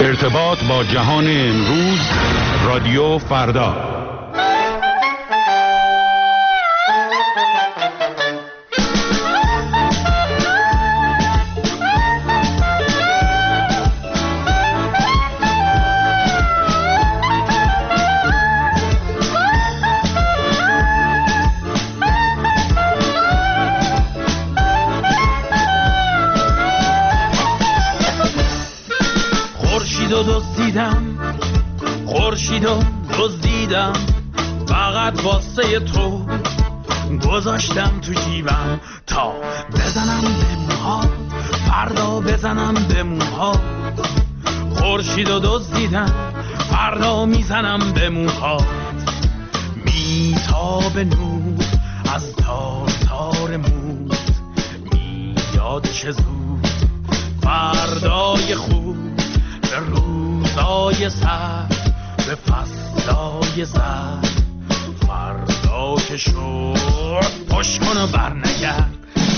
ارتباط با جهان امروز، رادیو فردا. خورشیدو دزدیدم فقط واسه تو، گذاشتم تو جیبم تا بزنم به موهات، فردا بزنم به موهات. خورشیدو دزدیدم فردا میزنم به موهات. میتاب نور از تار تار موت، میاد چه زود فردای خوب، به روزای سر، به فصلای زر. فردا که شد پشت کن و برنگرد.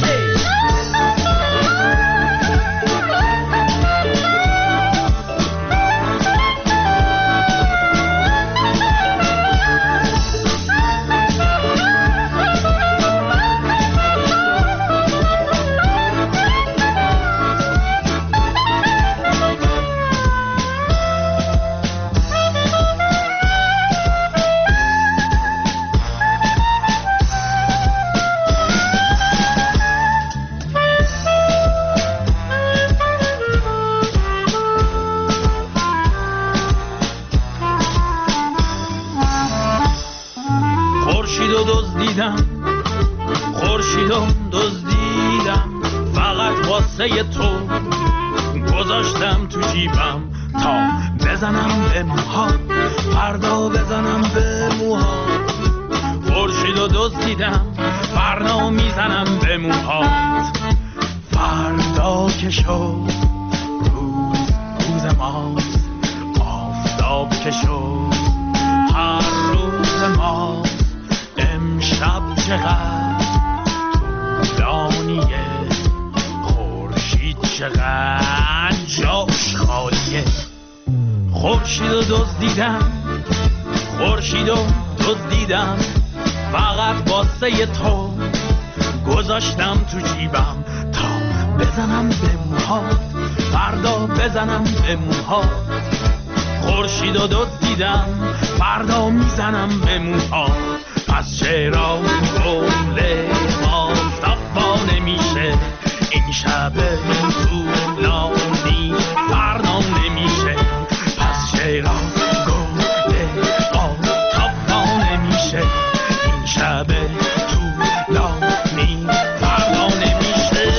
خورشیدو دزدیدم فقط واسه تو، گذاشتم تو جیبم تا بزنم به موهات، فردا بزنم به موهات. خورشیدو دزدیدم فردا میزنم به موهات. فردا که شد روز ماست، آفتاب که شد هر روز ماست. امشب چقدر طولانیه، خورشید چقدر جاش خالیه. خورشیدو دزدیدم فقط واسه تو، گذاشتم تو جیبم تا بزنم به موهات، فردا بزنم به موهات. خورشیدو دزدیدم فردا میزنم به موهات. پس چرا گل ماستفا نمیشه، این شب طولانی فردا نمیشه. پس چرا گل ماستفا نمیشه، این شب طولانی فردا نمیشه.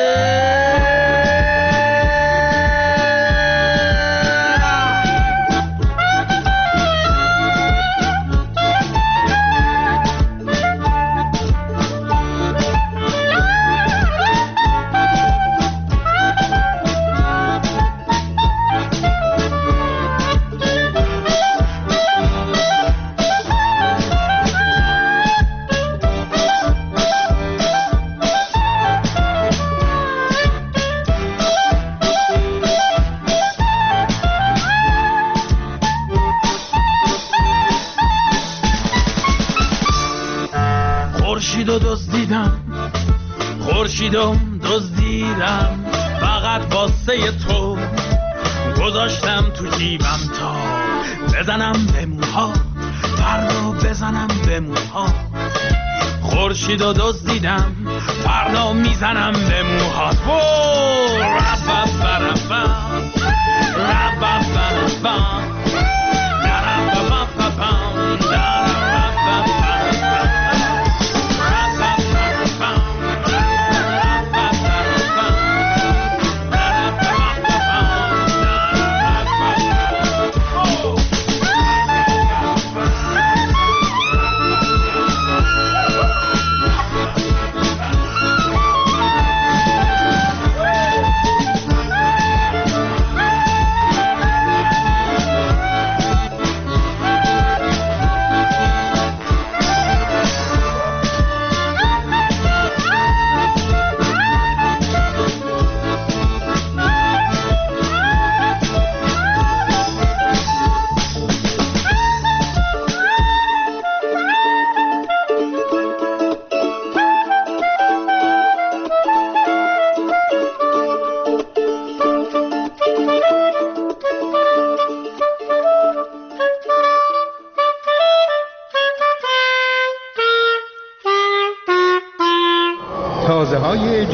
خورشیدو دزدیدم فقط واسه تو، گذاشتم تو جیبم تا بزنم به موهات، فردا بزنم به موهات. خورشیدو دزدیدم فردا میزنم به موهات.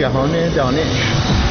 جهان دانش.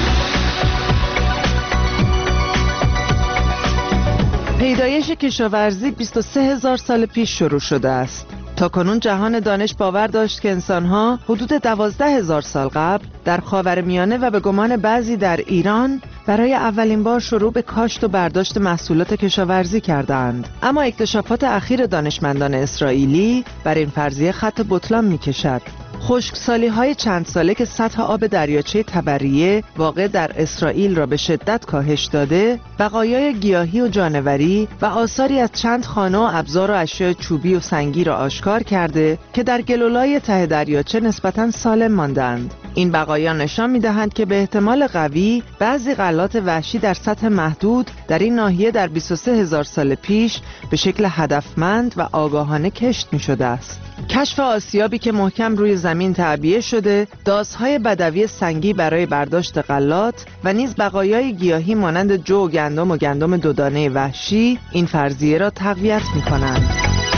پیدایش کشاورزی 23,000 سال پیش شروع شده است. تاکنون جهان دانش باور داشت که انسان‌ها حدود 12,000 سال قبل در خاورمیانه و به گمان بعضی در ایران برای اولین بار شروع به کاشت و برداشت محصولات کشاورزی کردند. اما اکتشافات اخیر دانشمندان اسرائیلی بر این فرضیه خط بطلان می‌کشد. خشکسالی‌های چند ساله که سطح آب دریاچه تبریه واقع در اسرائیل را به شدت کاهش داده، بقایای گیاهی و جانوری و آثاری از چند خانه و ابزار و اشیاء چوبی و سنگی را آشکار کرده که در گلولای ته دریاچه نسبتاً سالم ماندند. این بقایا نشان می‌دهند که به احتمال قوی بعضی غلات وحشی در سطح محدود در این ناحیه در 23,000 سال پیش به شکل هدفمند و آگاهانه کشت می‌شده است. کشف آسیابی که محکم روی زمین تعبیه شده، داس‌های بدوی سنگی برای برداشت غلات و نیز بقایای گیاهی مانند جو و گندم دودانه وحشی این فرضیه را تقویت می‌کنند.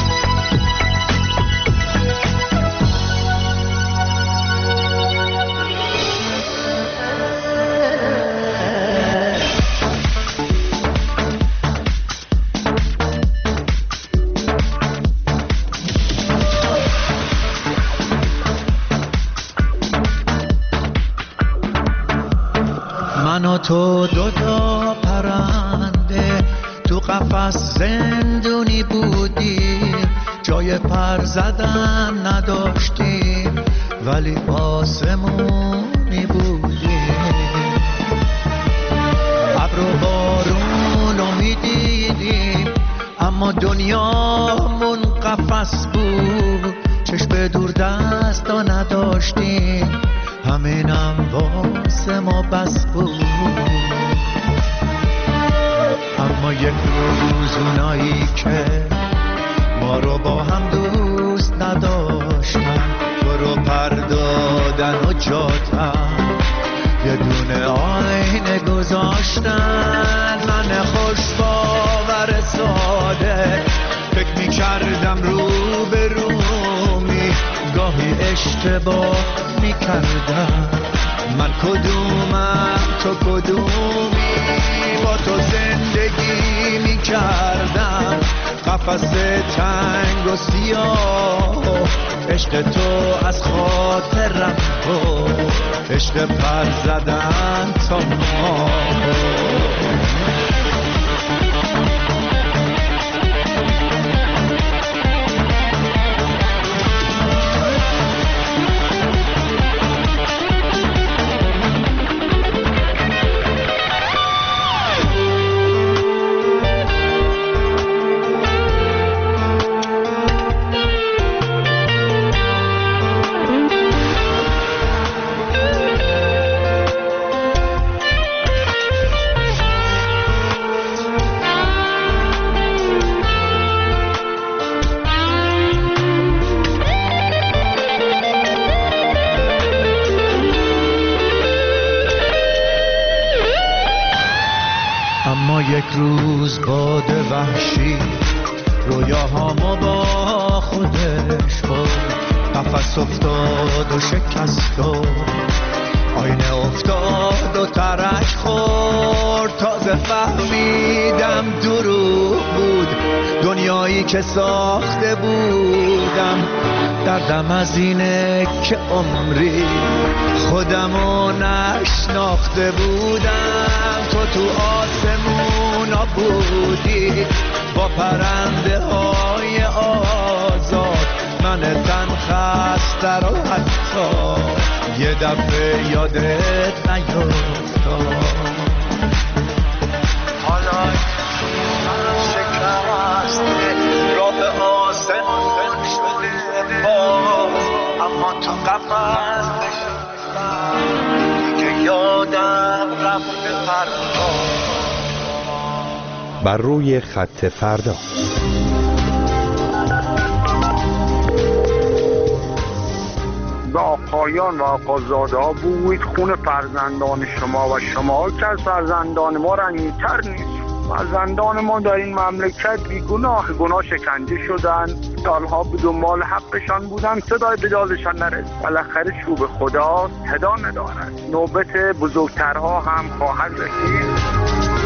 من و تو دوتا پرنده تو قفس زندونی بودیم، جای پر زدن نداشتیم ولی آسمونی بودیم. ابر و بارون رو میدیدیم اما دنیامون قفس بود، چشم دور دستا نداشتیم همینم واسه ما بس بود. اما یک روز اونایی که ما رو با هم دوست نداشتن تو رو پر دادن و جاتن یه دونه آینه گذاشتن. من خوش باور ساده فکر می‌کردم رو به رومی، گاهی اشتباه می‌کردم. من کدومم تو کدومی، با تو زندگی می‌کردم قفس تنگ و سیاه. عشق تو از خاطرم تو، عشق پر زدن تا ما. یک روز باد وحشی رویاهامو با خودش برد، قفس افتاد و شکست و آینه افتاد و ترک خورد. تازه فهمیدم دروغ بود دنیایی که ساخته بودم. دردم از اینه که عمری خودمو نشناخته بودم. تو آسمونا بودی با پرنده های آزاد، من تن خسته رو حتی یه دفعه یادت نیفتاد. حالا من شکسته راه آسمون شده باز، اما تو قفس نشستم دیگه یادم رفته فردا. بر روی خط فردا. به آقایان و آقازاده ها بگویید خون فرزندان شما و شما که از فرزندان ما رنگی‌تر نیست. فرزندان ما در این مملکت بیگناه گناه شکنجه شدن، سالها به دنبال حقشان بودن، صدای بدادشان نرسید. بالاخره چوب خدا صدا ندارد، نوبت بزرگترها هم خواهد رسید.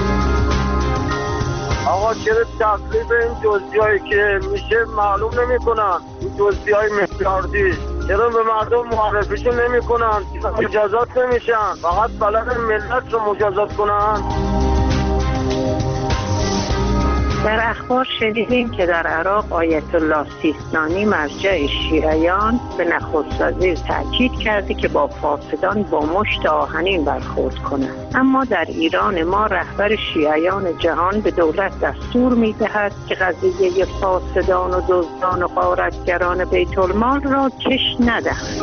آقا چرا تکلیف این دزدیایی که میشه معلوم نمیکنن؟ این دزدیای میلیاردی چرا به مردم معرفیشون نمیکنن؟ مجازات نمیشن، فقط بلد ملت رو مجازات کنن. در اخبار شنیدیم که در عراق آیت الله سیستانی مرجع شیعیان به نخست وزیر تاکید کرده که با فاسدان با مشت آهنین برخورد کنند. اما در ایران ما رهبر شیعیان جهان به دولت دستور می‌دهد که قضیه فاسدان و دزدان و غارتگران بیت المال را کش ندهند.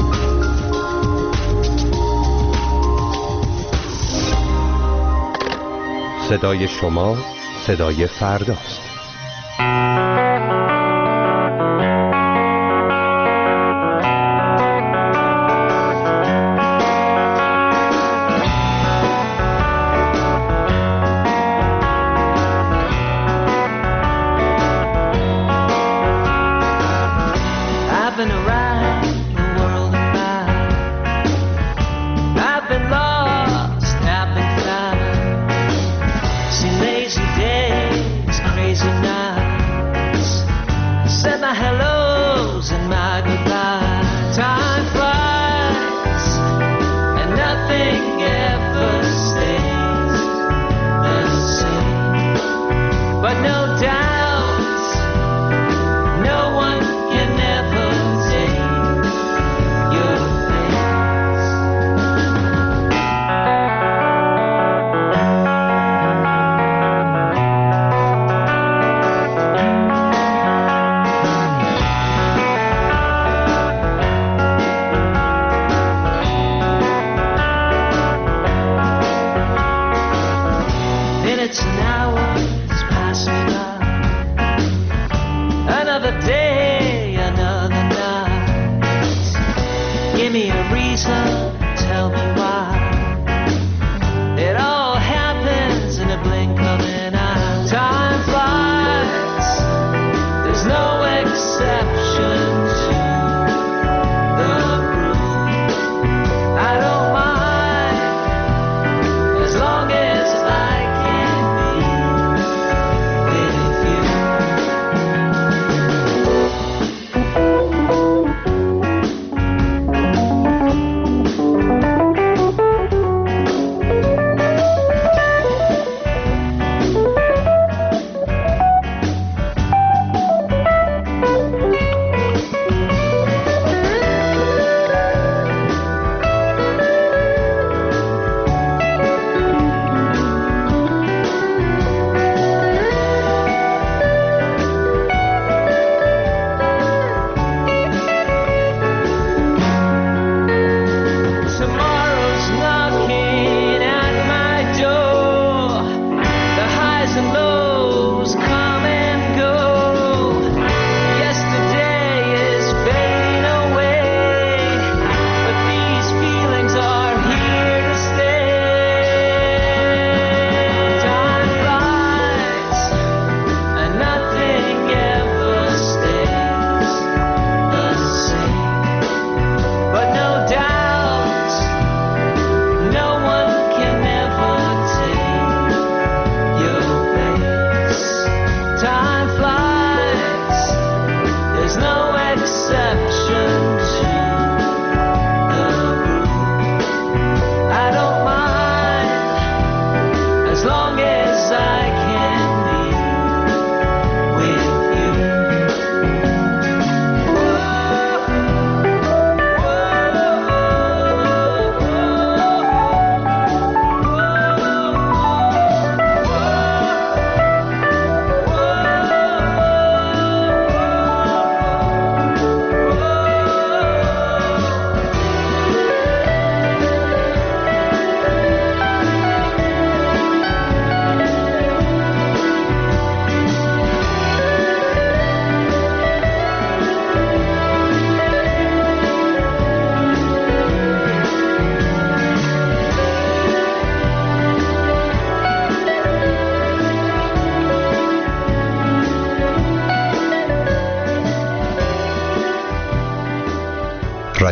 صدای شما صدای فرداست.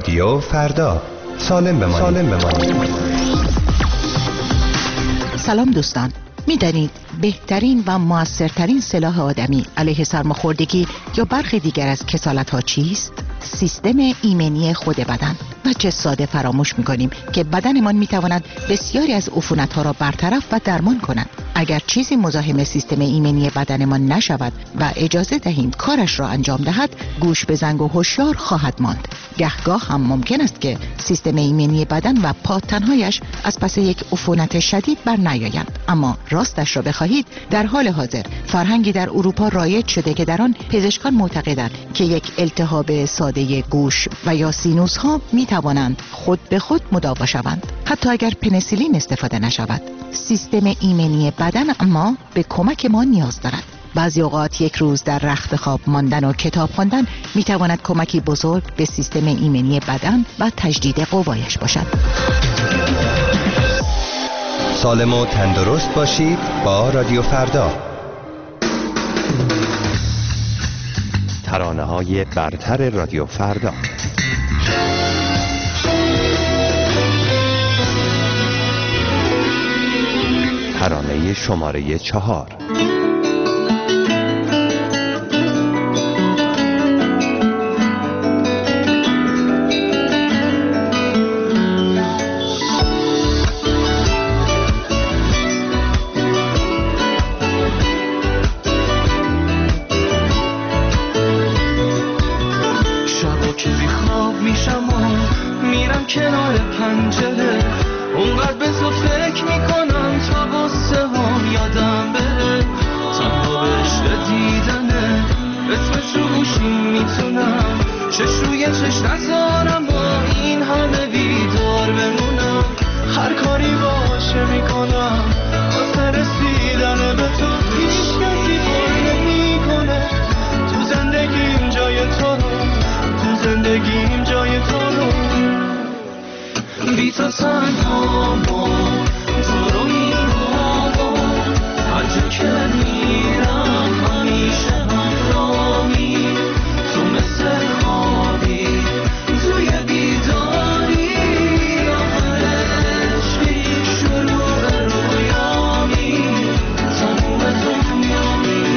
رادیو فردا، سالم بمانید. سلام دوستان، می‌دانید بهترین و موثرترین سلاح آدمی علیه سرماخوردگی یا برخی دیگر از کسالت‌ها چیست؟ سیستم ایمنی خود بدن. و چه ساده فراموش می‌کنیم که بدنمان می‌تواند بسیاری از عفونت‌ها را برطرف و درمان کند. اگر چیزی مزاحم سیستم ایمنی بدنمان نشود و اجازه دهیم کارش را انجام دهد، گوش به زنگ و هوشیار خواهد ماند. گهگاه هم ممکن است که سیستم ایمنی بدن و پاتن‌هایش از پس یک عفونت شدید بر نیایند. اما راستش را بخواهید، در حال حاضر فرهنگی در اروپا رایج شده که در آن پزشکان معتقدند که یک التهاب ساده گوش و یا سینوس ها می‌توانند خود به خود مداوا شوند، حتی اگر پنیسیلین استفاده نشود. سیستم ایمنی بدن اما به کمک ما نیاز دارد. بعضی اوقات یک روز در رخت خواب ماندن و کتاب خواندن میتواند کمکی بزرگ به سیستم ایمنی بدن و تجدید قوایش باشد. سالم و تندرست باشید با رادیو فردا. ترانه‌های برتر رادیو فردا. ترانه شماره 4. شبا که بیخواب میشم و میرم کنار پنجره، اونقدر به تو فکر میکنم تا غصه هم یادم بره. تنها به عشق دیدنه اسمش رو گوشیم میتونم چش روی چش نذارم با این همه بیدار بمونم. هر کاری باشه میکنم واسه رسیدن به تو، هیچ کسی پر نمیکنه تو زندگیم جای تو رو، تو زندگیم جای تو رو. بی تو تنها ما تو رو میخوام، هر جا که میرم همیشه همراهی، تو مثل خوابی توی بیداری، آخر عشقی شروع رویامی، تموم دنیامی.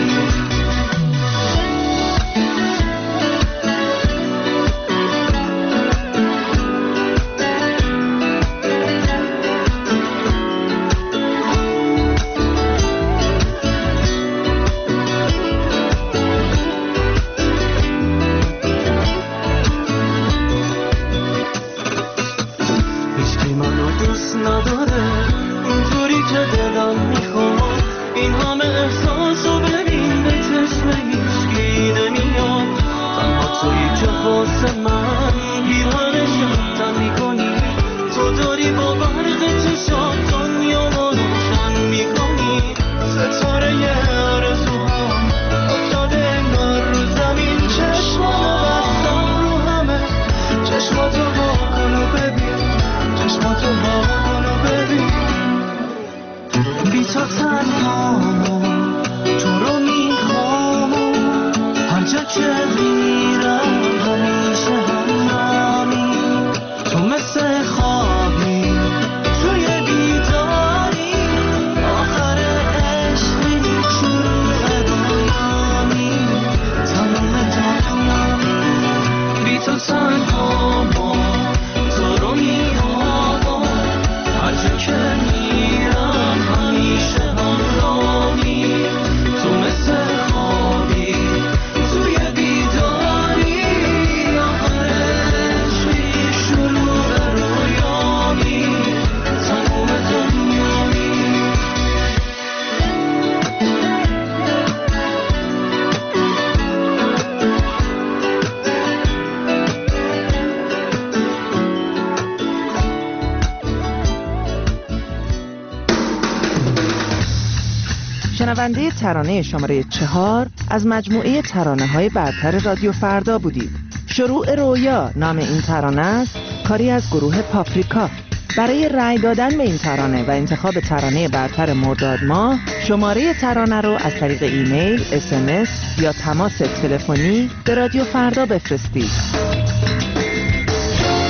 شنونده ترانه شماره 4 از مجموعه ترانه‌های برتر رادیو فردا بودید. شروع رویا نام این ترانه است، کاری از گروه پاپریکا. برای رأی دادن به این ترانه و انتخاب ترانه برتر مرداد ماه، شماره ترانه رو از طریق ایمیل، SMS یا تماس تلفنی به رادیو فردا بفرستید.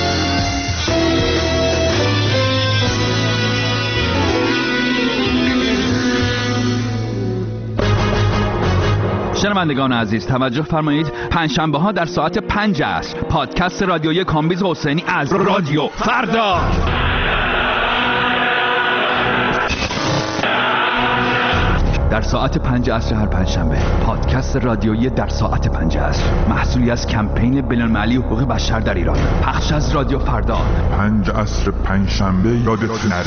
شنوندگان عزیز توجه فرمایید، پنجشنبه ها در ساعت 5 عصر پادکست رادیویی کامبیز حسینی از رادیو فردا. در ساعت 5 عصر هر پنجشنبه پادکست رادیویی در ساعت 5 عصر، محصولی از کمپین بین‌المللی حقوق بشر در ایران، پخش از رادیو فردا. 5 عصر پنجشنبه یادت نره.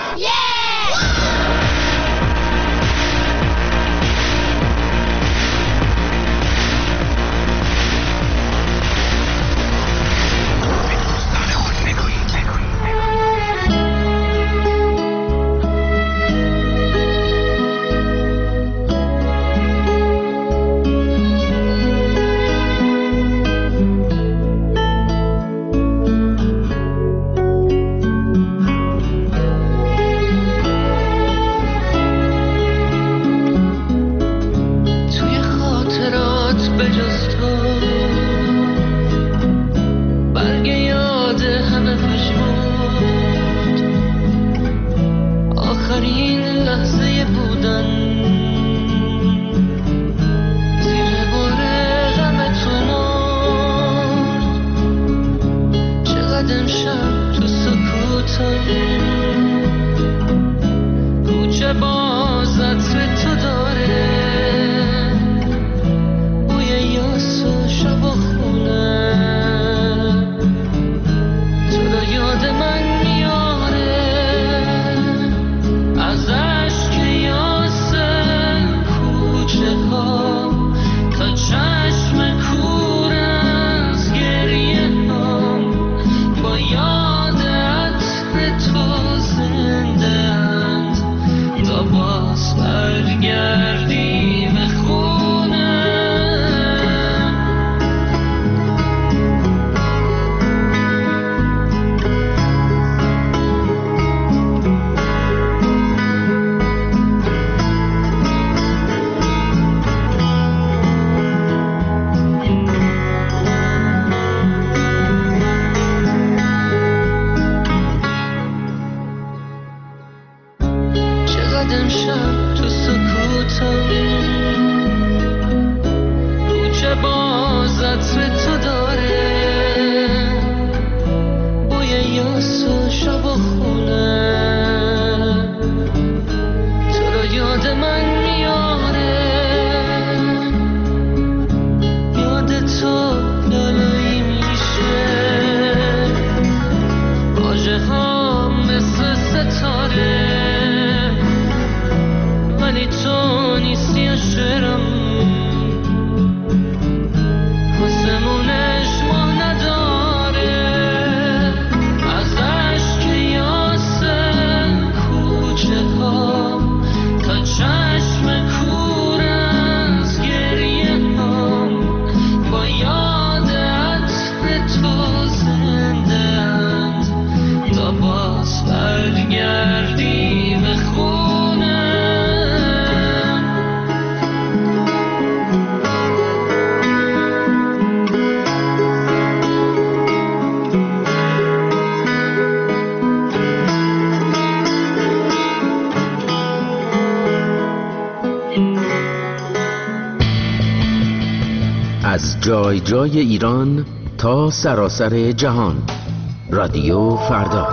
از جای جای ایران تا سراسر جهان، رادیو فردا.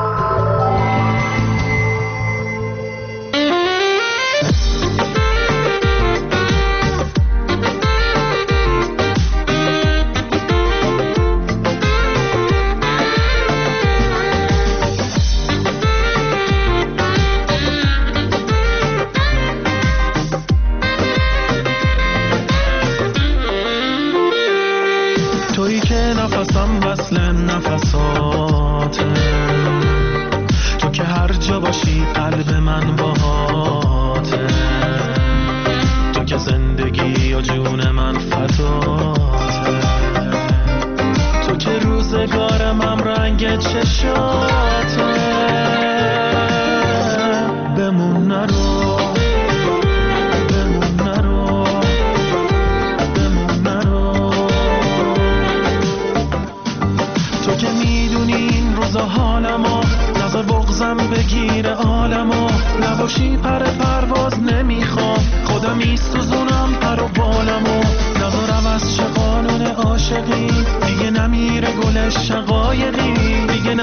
نباشی پر پرواز نمیخوام، خودم میسوزونم پر و بالمو.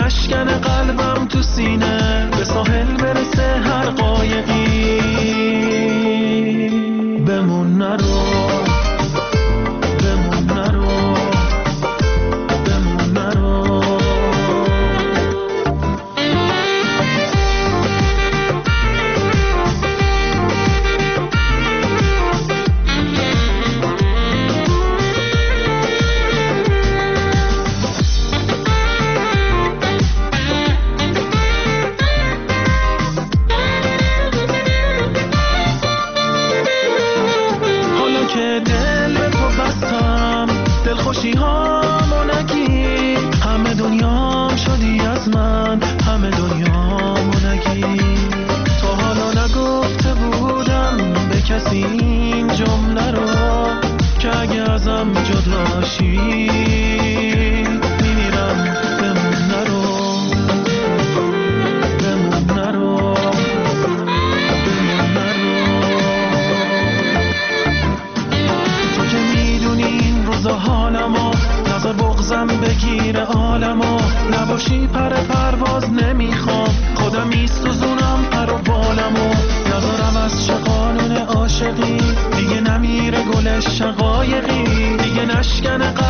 نشکنه قلبم تو سینه، به ساحل برسه هر قایقی. بمون نرو، بمون نرو، بمون نرو. خوشی هامو نگی، همه دنیام شدی از من، همه دنیامو نگی. تا حالا نگفته بودم به کسی این جمله رو که اگه ازم جداشی میمیرم. بمون نرو، بمون نرو، بمون نرو. تو که میدونی این روزا حالمو، نظر بغزم بگیره عالمو. نباشی پر پرواز نمیخوام، خودم میسوزونم پر و بالمو. نظرم از چه قانون عاشقی، دیگه نمیره گل شقایقی، دیگه نشکنه